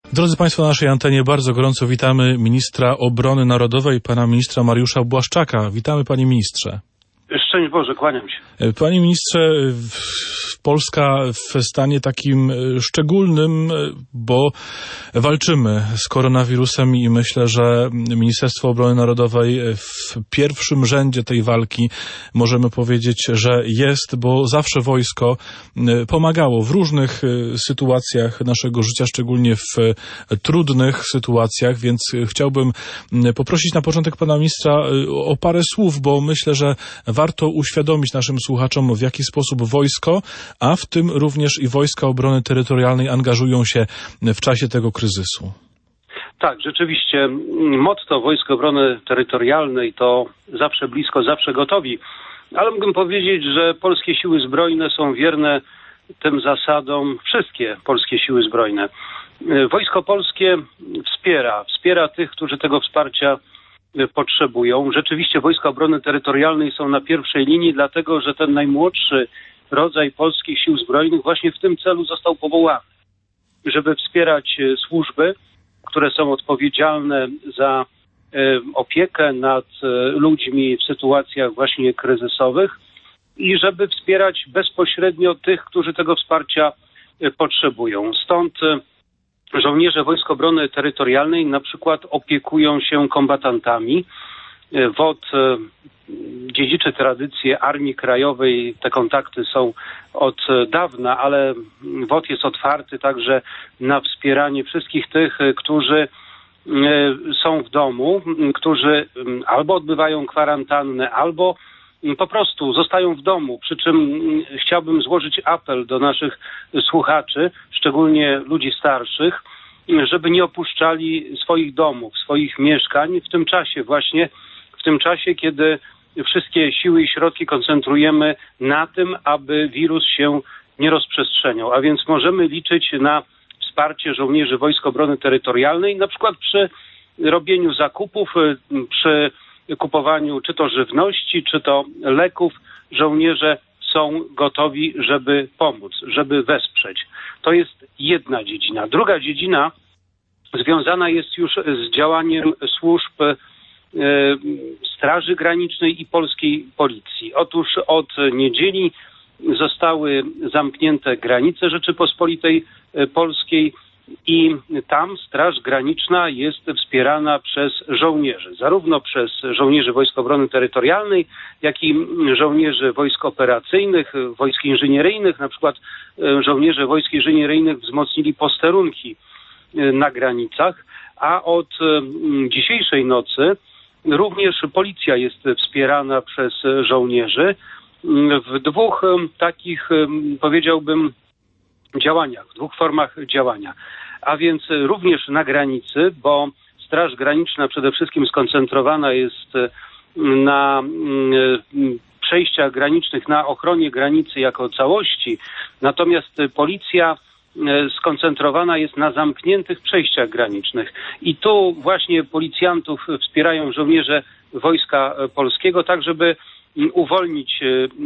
Drodzy Państwo, na naszej antenie bardzo gorąco witamy ministra obrony narodowej, pana ministra Mariusza Błaszczaka. Witamy, panie ministrze. Szczęść Boże, kłaniam się. Panie ministrze, Polska w stanie takim szczególnym, bo walczymy z koronawirusem i myślę, że Ministerstwo Obrony Narodowej w pierwszym rzędzie tej walki możemy powiedzieć, że jest, bo zawsze wojsko pomagało w różnych sytuacjach naszego życia, szczególnie w trudnych sytuacjach, więc chciałbym poprosić na początek pana ministra o parę słów, bo myślę, że warto uświadomić naszym słuchaczom, w jaki sposób wojsko, a w tym również i Wojska Obrony Terytorialnej angażują się w czasie tego kryzysu. Tak, rzeczywiście motto Wojsk Obrony Terytorialnej to zawsze blisko, zawsze gotowi. Ale mógłbym powiedzieć, że polskie siły zbrojne są wierne tym zasadom, wszystkie polskie siły zbrojne. Wojsko polskie wspiera tych, którzy tego wsparcia potrzebują. Rzeczywiście Wojska Obrony Terytorialnej są na pierwszej linii, dlatego że ten najmłodszy rodzaj polskich sił zbrojnych właśnie w tym celu został powołany, żeby wspierać służby, które są odpowiedzialne za opiekę nad ludźmi w sytuacjach właśnie kryzysowych i żeby wspierać bezpośrednio tych, którzy tego wsparcia potrzebują. Stąd żołnierze Wojsk Obrony Terytorialnej na przykład opiekują się kombatantami. WOT dziedziczy tradycję Armii Krajowej. Te kontakty są od dawna, ale WOT jest otwarty także na wspieranie wszystkich tych, którzy są w domu, którzy albo odbywają kwarantannę, albo po prostu zostają w domu. Przy czym chciałbym złożyć apel do naszych słuchaczy, szczególnie ludzi starszych, żeby nie opuszczali swoich domów, swoich mieszkań w tym czasie, kiedy wszystkie siły i środki koncentrujemy na tym, aby wirus się nie rozprzestrzeniał. A więc możemy liczyć na wsparcie żołnierzy Wojsk Obrony Terytorialnej, na przykład przy robieniu zakupów, przy kupowaniu czy to żywności, czy to leków. Żołnierze są gotowi, żeby pomóc, żeby wesprzeć. To jest jedna dziedzina. Druga dziedzina związana jest już z działaniem służb Straży Granicznej i polskiej policji. Otóż od niedzieli zostały zamknięte granice Rzeczypospolitej Polskiej i tam Straż Graniczna jest wspierana przez żołnierzy, zarówno przez żołnierzy Wojsk Obrony Terytorialnej, jak i żołnierzy wojsk operacyjnych, wojsk inżynieryjnych. Na przykład żołnierze wojsk inżynieryjnych wzmocnili posterunki na granicach, a od dzisiejszej nocy również policja jest wspierana przez żołnierzy w dwóch takich, powiedziałbym, działaniach, w dwóch formach działania. A więc również na granicy, bo Straż Graniczna przede wszystkim skoncentrowana jest na przejściach granicznych, na ochronie granicy jako całości, natomiast policja skoncentrowana jest na zamkniętych przejściach granicznych. I tu właśnie policjantów wspierają żołnierze Wojska Polskiego, tak żeby uwolnić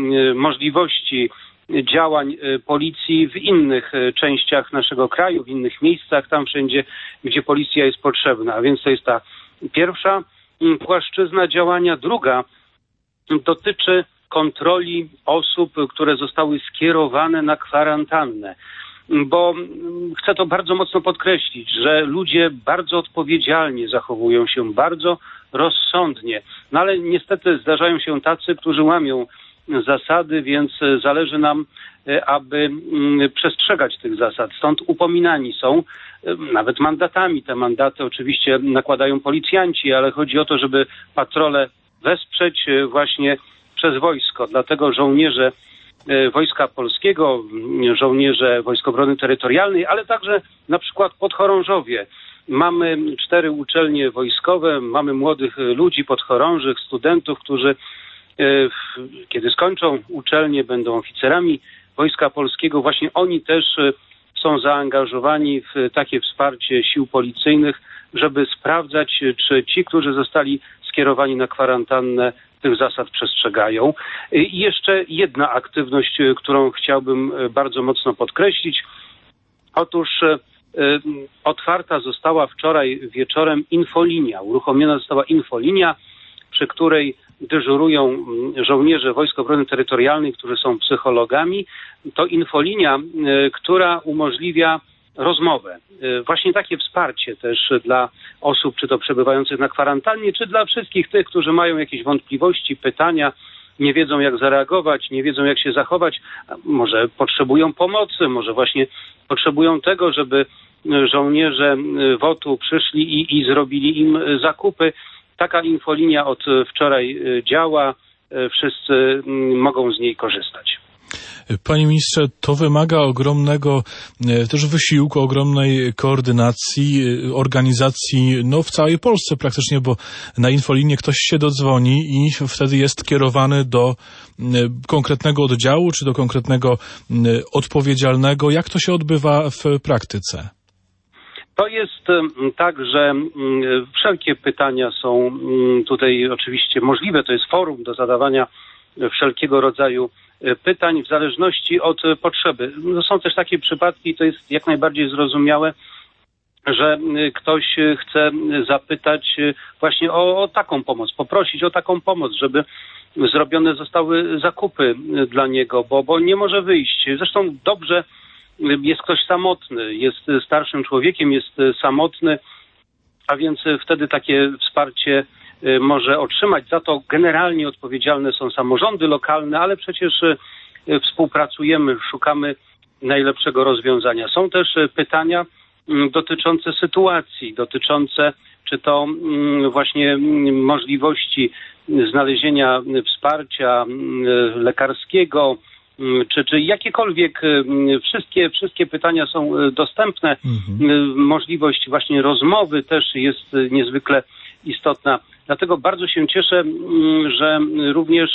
możliwości działań policji w innych częściach naszego kraju, w innych miejscach, tam wszędzie, gdzie policja jest potrzebna. A więc to jest ta pierwsza płaszczyzna działania. Druga dotyczy kontroli osób, które zostały skierowane na kwarantannę. Bo chcę to bardzo mocno podkreślić, że ludzie bardzo odpowiedzialnie zachowują się, bardzo rozsądnie. No ale niestety zdarzają się tacy, którzy łamią zasady, więc zależy nam, aby przestrzegać tych zasad. Stąd upominani są nawet mandatami. Te mandaty oczywiście nakładają policjanci, ale chodzi o to, żeby patrole wesprzeć właśnie przez wojsko. Dlatego żołnierze Wojska Polskiego, żołnierze Wojsk Obrony Terytorialnej, ale także na przykład podchorążowie. Mamy 4 uczelnie wojskowe, mamy młodych ludzi, podchorążych, studentów, którzy kiedy skończą uczelnię, będą oficerami Wojska Polskiego. Właśnie oni też są zaangażowani w takie wsparcie sił policyjnych, żeby sprawdzać, czy ci, którzy zostali skierowani na kwarantannę, tych zasad przestrzegają. I jeszcze jedna aktywność, którą chciałbym bardzo mocno podkreślić. Otóż otwarta została wczoraj wieczorem infolinia. Uruchomiona została infolinia, przy której dyżurują żołnierze Wojsk Obrony Terytorialnej, którzy są psychologami. To infolinia, która umożliwia rozmowę. Właśnie takie wsparcie też dla osób, czy to przebywających na kwarantannie, czy dla wszystkich tych, którzy mają jakieś wątpliwości, pytania, nie wiedzą jak zareagować, nie wiedzą jak się zachować, może potrzebują pomocy, może właśnie potrzebują tego, żeby żołnierze WOT-u przyszli i zrobili im zakupy. Taka infolinia od wczoraj działa, wszyscy mogą z niej korzystać. Panie ministrze, to wymaga ogromnego też wysiłku, ogromnej koordynacji, organizacji w całej Polsce praktycznie, bo na infolinię ktoś się dodzwoni i wtedy jest kierowany do konkretnego oddziału czy do konkretnego odpowiedzialnego. Jak to się odbywa w praktyce? To jest tak, że wszelkie pytania są tutaj oczywiście możliwe. To jest forum do zadawania wszelkiego rodzaju pytań w zależności od potrzeby. Są też takie przypadki, to jest jak najbardziej zrozumiałe, że ktoś chce zapytać właśnie o taką pomoc, poprosić o taką pomoc, żeby zrobione zostały zakupy dla niego, bo nie może wyjść. Zresztą dobrze, jest ktoś samotny, jest starszym człowiekiem, jest samotny, a więc wtedy takie wsparcie może otrzymać. Za to generalnie odpowiedzialne są samorządy lokalne, ale przecież współpracujemy, szukamy najlepszego rozwiązania. Są też pytania dotyczące sytuacji, dotyczące czy to właśnie możliwości znalezienia wsparcia lekarskiego, czy jakiekolwiek, wszystkie pytania są dostępne. Możliwość właśnie rozmowy też jest niezwykle istotna. Dlatego bardzo się cieszę, że również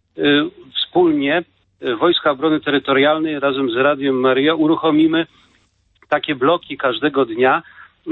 wspólnie Wojska Obrony Terytorialnej razem z Radiem Maryja uruchomimy takie bloki każdego dnia,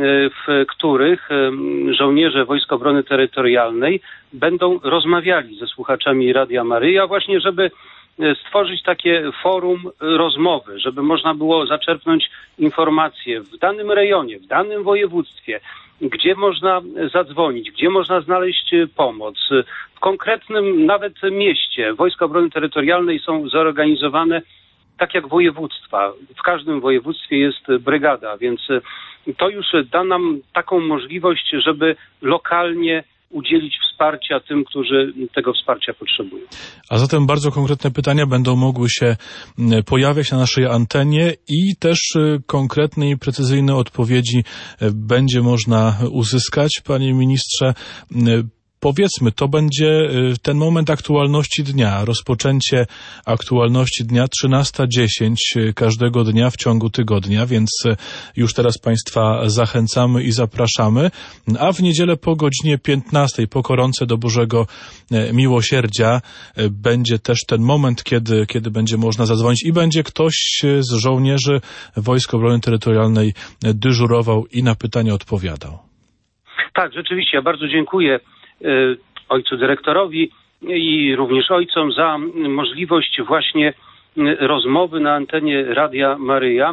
w których żołnierze Wojsk Obrony Terytorialnej będą rozmawiali ze słuchaczami Radia Maryja, właśnie żeby stworzyć takie forum rozmowy, żeby można było zaczerpnąć informacje w danym rejonie, w danym województwie, gdzie można zadzwonić, gdzie można znaleźć pomoc. W konkretnym nawet mieście Wojska Obrony Terytorialnej są zorganizowane tak jak województwa. W każdym województwie jest brygada, więc to już da nam taką możliwość, żeby lokalnie udzielić wsparcia tym, którzy tego wsparcia potrzebują. A zatem bardzo konkretne pytania będą mogły się pojawiać na naszej antenie i też konkretne i precyzyjne odpowiedzi będzie można uzyskać. Panie ministrze, powiedzmy, to będzie ten moment aktualności dnia, rozpoczęcie aktualności dnia 13:10 każdego dnia w ciągu tygodnia, więc już teraz Państwa zachęcamy i zapraszamy. A w niedzielę po godzinie 15, po koronce do Bożego Miłosierdzia, będzie też ten moment, kiedy będzie można zadzwonić i będzie ktoś z żołnierzy Wojsk Obrony Terytorialnej dyżurował i na pytania odpowiadał. Tak, rzeczywiście, ja bardzo dziękuję ojcu dyrektorowi i również ojcom za możliwość właśnie rozmowy na antenie Radia Maryja,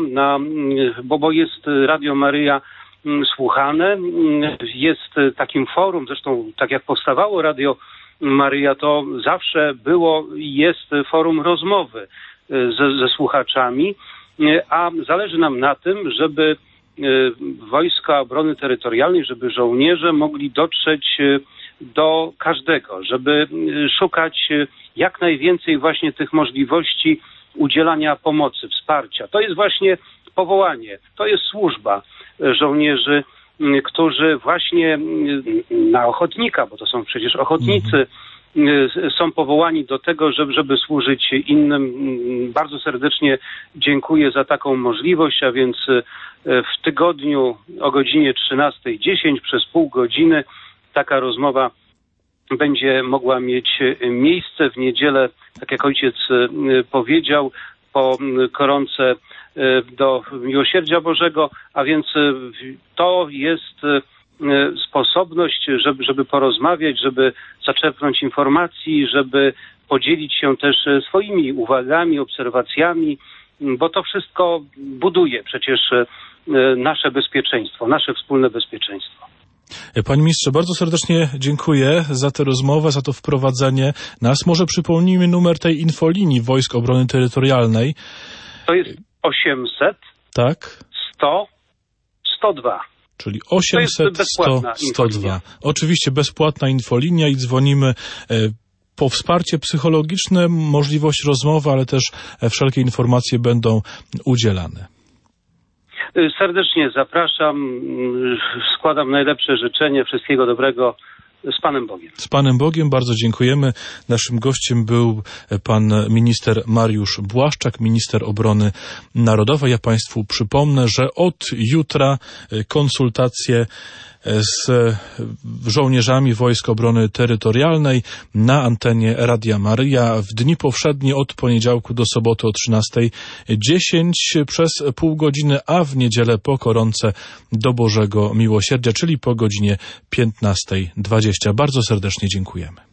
bo jest Radio Maryja słuchane, jest takim forum, zresztą tak jak powstawało Radio Maryja, to zawsze było i jest forum rozmowy ze słuchaczami, a zależy nam na tym, żeby Wojska Obrony Terytorialnej, żeby żołnierze mogli dotrzeć do każdego, żeby szukać jak najwięcej właśnie tych możliwości udzielania pomocy, wsparcia. To jest właśnie powołanie, to jest służba żołnierzy, którzy właśnie na ochotnika, bo to są przecież ochotnicy, są powołani do tego, żeby służyć innym. Bardzo serdecznie dziękuję za taką możliwość, a więc w tygodniu o godzinie 13:10 przez pół godziny taka rozmowa będzie mogła mieć miejsce w niedzielę, tak jak ojciec powiedział, po koronce do Miłosierdzia Bożego, a więc to jest sposobność, żeby porozmawiać, żeby zaczerpnąć informacji, żeby podzielić się też swoimi uwagami, obserwacjami, bo to wszystko buduje przecież nasze bezpieczeństwo, nasze wspólne bezpieczeństwo. Panie ministrze, bardzo serdecznie dziękuję za tę rozmowę, za to wprowadzenie nas. Może przypomnijmy numer tej infolinii Wojsk Obrony Terytorialnej. To jest 800 tak? 100 102. Czyli 800 100 102. Oczywiście bezpłatna infolinia i dzwonimy po wsparcie psychologiczne, możliwość rozmowy, ale też wszelkie informacje będą udzielane. Serdecznie zapraszam, składam najlepsze życzenie, wszystkiego dobrego, z Panem Bogiem. Z Panem Bogiem, bardzo dziękujemy. Naszym gościem był pan minister Mariusz Błaszczak, minister obrony narodowej. Ja Państwu przypomnę, że od jutra konsultacje z żołnierzami Wojsk Obrony Terytorialnej na antenie Radia Maryja w dni powszednie od poniedziałku do soboty o 13:10 przez pół godziny, a w niedzielę po koronce do Bożego Miłosierdzia, czyli po godzinie 15:20. Bardzo serdecznie dziękujemy.